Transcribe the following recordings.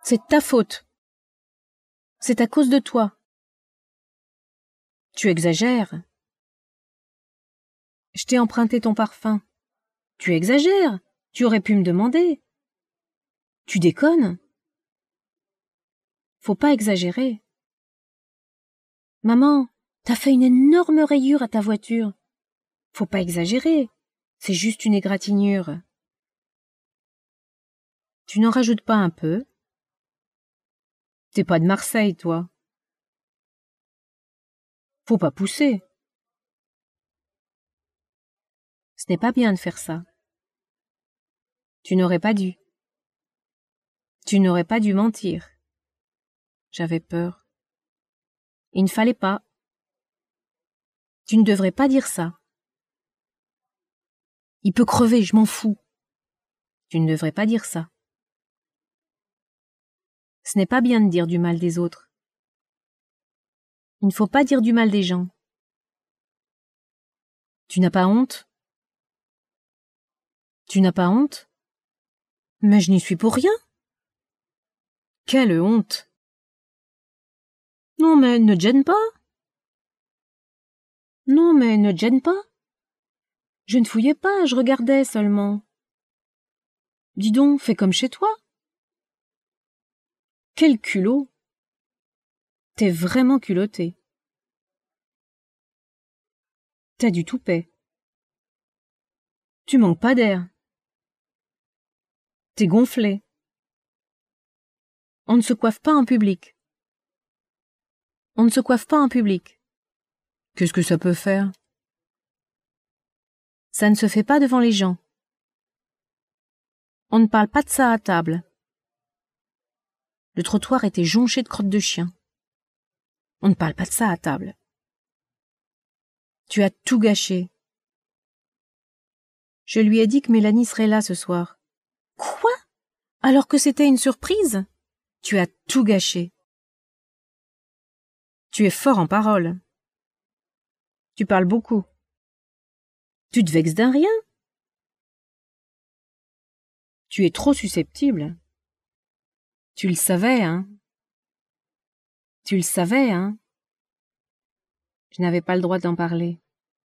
C'est de ta faute. C'est à cause de toi. Tu exagères. Je t'ai emprunté ton parfum. Tu exagères. Tu aurais pu me demander. Tu déconnes. Faut pas exagérer. Maman, t'as fait une énorme rayure à ta voiture. Faut pas exagérer. C'est juste une égratignure. Tu n'en rajoutes pas un peu? T'es pas de Marseille, toi. Faut pas pousser. Ce n'est pas bien de faire ça. Tu n'aurais pas dû. Tu n'aurais pas dû mentir. J'avais peur. Il ne fallait pas. Tu ne devrais pas dire ça. Il peut crever, je m'en fous. Tu ne devrais pas dire ça. Ce n'est pas bien de dire du mal des autres. Il ne faut pas dire du mal des gens. Tu n'as pas honte? Tu n'as pas honte? Mais je n'y suis pour rien. Quelle honte! Non, mais ne te gêne pas. Non, mais ne te gêne pas. Je ne fouillais pas, je regardais seulement. Dis donc, fais comme chez toi. Quel culot! T'es vraiment culotté. T'as du toupet. Tu manques pas d'air. T'es gonflé. On ne se coiffe pas en public. On ne se coiffe pas en public. Qu'est-ce que ça peut faire? Ça ne se fait pas devant les gens. On ne parle pas de ça à table. Le trottoir était jonché de crottes de chien. On ne parle pas de ça à table. Tu as tout gâché. Je lui ai dit que Mélanie serait là ce soir. Quoi? Alors que c'était une surprise? Tu as tout gâché. Tu es fort en parole. Tu parles beaucoup. Tu te vexes d'un rien. Tu es trop susceptible. Tu le savais, hein? Tu le savais, hein? Je n'avais pas le droit d'en parler.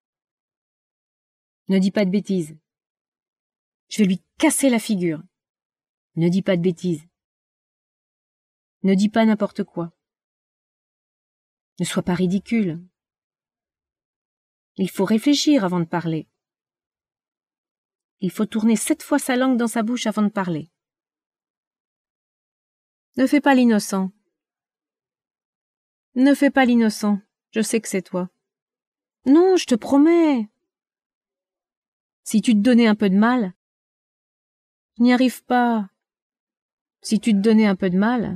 Ne dis pas de bêtises. Je vais lui casser la figure. Ne dis pas de bêtises. Ne dis pas n'importe quoi. Ne sois pas ridicule. Il faut réfléchir avant de parler. Il faut tourner 7 fois sa langue dans sa bouche avant de parler. Ne fais pas l'innocent. Ne fais pas l'innocent. Je sais que c'est toi. Non, je te promets. Si tu te donnais un peu de mal, je n'y arrive pas. Si tu te donnais un peu de mal,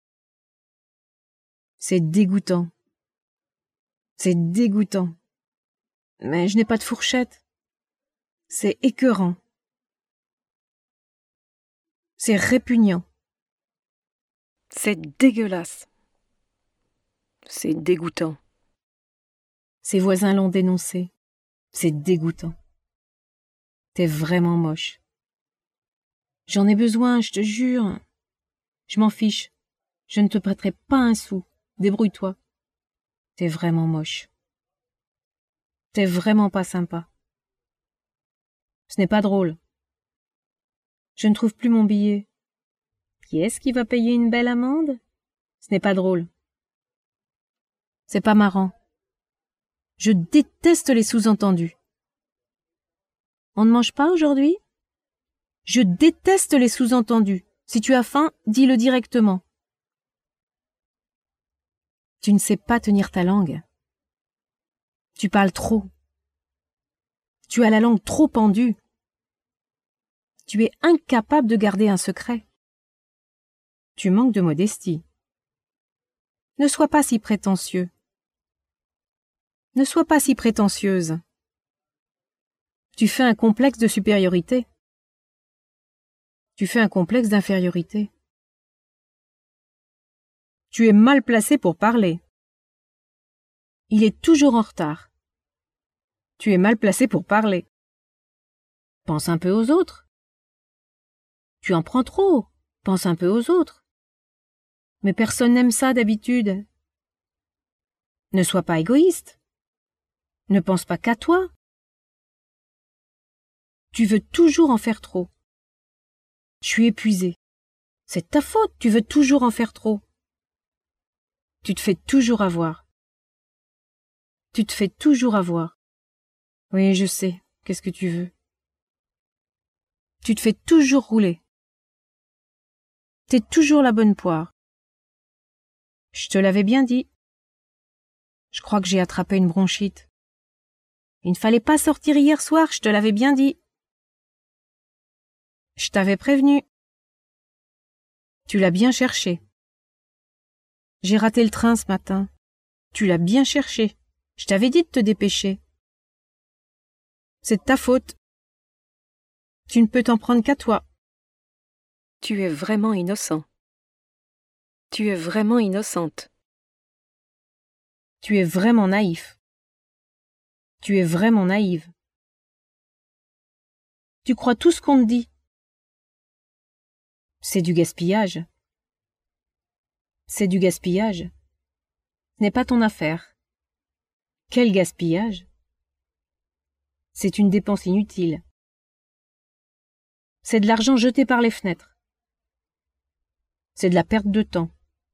c'est dégoûtant. C'est dégoûtant. Mais je n'ai pas de fourchette. C'est écœurant. C'est répugnant. C'est dégueulasse. C'est dégoûtant. Ses voisins l'ont dénoncé. C'est dégoûtant. T'es vraiment moche. J'en ai besoin, je te jure. Je m'en fiche. Je ne te prêterai pas un sou. Débrouille-toi. T'es vraiment moche. T'es vraiment pas sympa. Ce n'est pas drôle. Je ne trouve plus mon billet. Qui est-ce qui va payer une belle amende? Ce n'est pas drôle. C'est pas marrant. Je déteste les sous-entendus. On ne mange pas aujourd'hui? Je déteste les sous-entendus. Si tu as faim, dis-le directement. Tu ne sais pas tenir ta langue. Tu parles trop. Tu as la langue trop pendue. Tu es incapable de garder un secret. Tu manques de modestie. Ne sois pas si prétentieux. Ne sois pas si prétentieuse. Tu fais un complexe de supériorité. Tu fais un complexe d'infériorité. Tu es mal placé pour parler. Il est toujours en retard. Tu es mal placé pour parler. Pense un peu aux autres. Tu en prends trop. Pense un peu aux autres. Mais personne n'aime ça d'habitude. Ne sois pas égoïste. Ne pense pas qu'à toi. Tu veux toujours en faire trop. Je suis épuisée. C'est ta faute, tu veux toujours en faire trop. Tu te fais toujours avoir. Tu te fais toujours avoir. Oui, je sais, qu'est-ce que tu veux? Tu te fais toujours rouler. T'es toujours la bonne poire. Je te l'avais bien dit. Je crois que j'ai attrapé une bronchite. Il ne fallait pas sortir hier soir, je te l'avais bien dit. Je t'avais prévenu. Tu l'as bien cherché. J'ai raté le train ce matin. Tu l'as bien cherché. Je t'avais dit de te dépêcher. C'est de ta faute. Tu ne peux t'en prendre qu'à toi. Tu es vraiment innocent. Tu es vraiment innocente. Tu es vraiment naïf. Tu es vraiment naïve. Tu crois tout ce qu'on te dit. C'est du gaspillage. C'est du gaspillage. Ce n'est pas ton affaire. Quel gaspillage? C'est une dépense inutile. C'est de l'argent jeté par les fenêtres. C'est de la perte de temps.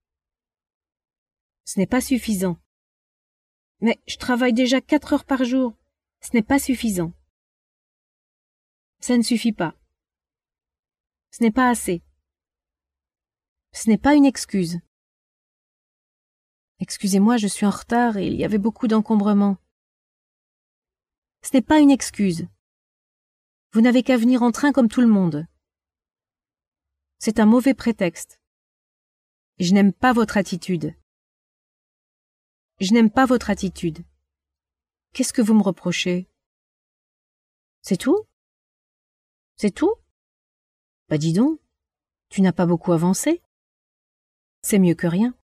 Ce n'est pas suffisant. Mais je travaille déjà 4 heures par jour. Ce n'est pas suffisant. Ça ne suffit pas. Ce n'est pas assez. Ce n'est pas une excuse. Excusez-moi, je suis en retard et il y avait beaucoup d'encombrements. Ce n'est pas une excuse. Vous n'avez qu'à venir en train comme tout le monde. C'est un mauvais prétexte. Je n'aime pas votre attitude. Je n'aime pas votre attitude. Qu'est-ce que vous me reprochez? C'est tout? C'est tout? Bah dis donc, tu n'as pas beaucoup avancé. C'est mieux que rien.